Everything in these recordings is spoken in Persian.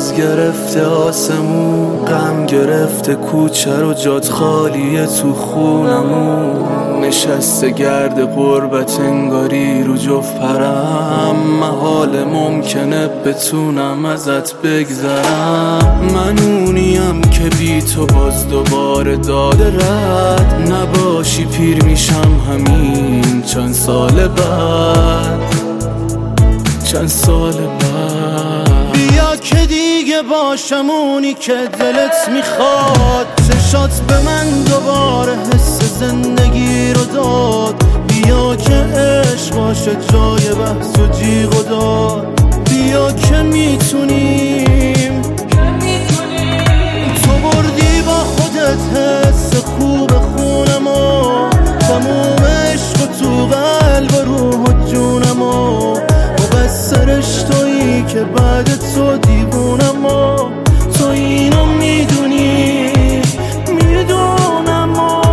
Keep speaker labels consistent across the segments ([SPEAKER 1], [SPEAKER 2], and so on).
[SPEAKER 1] باز گرفته آسمون، غم گرفته کوچه رو جات خالیه تو خونمون. نشسته گرد غربت انگاری رو جفت پرم، محال ممکنه بتونم ازت بگذرم. من اونیم که بی تو باز دوباره داده رد نباشی، پیر میشم همین چند سال بعد، چند سال بعد. بیا که دیگه باشم اونی که دلت میخواد، چشات به من دوباره حس زندگی رو داد. بیا که عشق باشه جای بحث و جیغ و داد. بیا که میتونیم تو بردی با خودت حس خوب خونمو، تموم عشق و تو قلب و روح و جونمو. سرش تویی که بعد تو دیوونم و تو اینو میدونی، میدونم و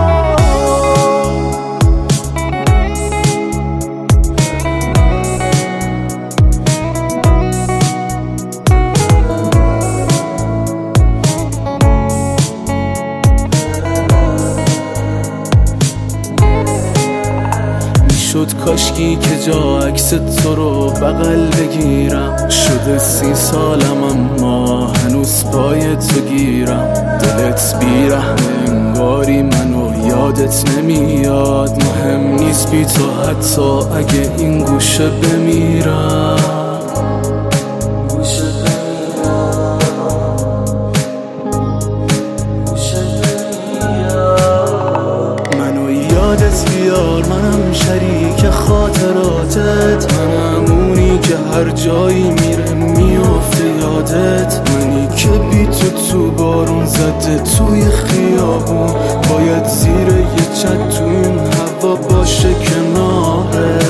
[SPEAKER 1] شد کاشکی که جا عکس تو رو بغل بگیرم. شده 30 سالم اما هنوز پای تو گیرم. دلت بیرحمه انگاری منو یادت نمیاد. مهم نیست بی تو حتی اگه این گوشه بمیرم. منو یادت بیار، منم شریک خاطراتت. منم اونی که هر جایی میره میافته یادت. منی که بی تو بارون زده توی خیابون، باید زیر یه چت تو این هوا باشه کناره.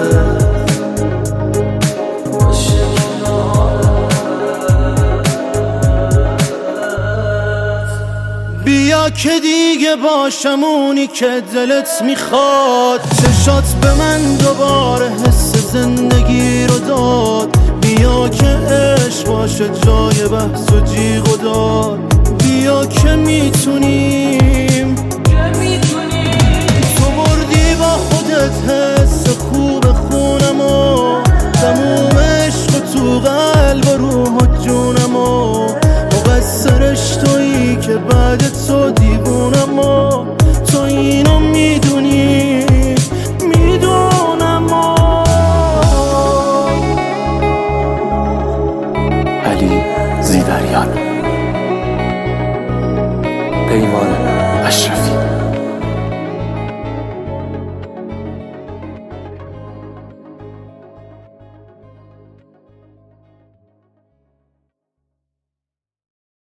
[SPEAKER 1] بیا که دیگه باشم اونی که دلت میخواد، چشات به من دوباره حس زندگی رو داد. بیا که عشق باشه جای بحث و جیغ و داد. بیا که میتونی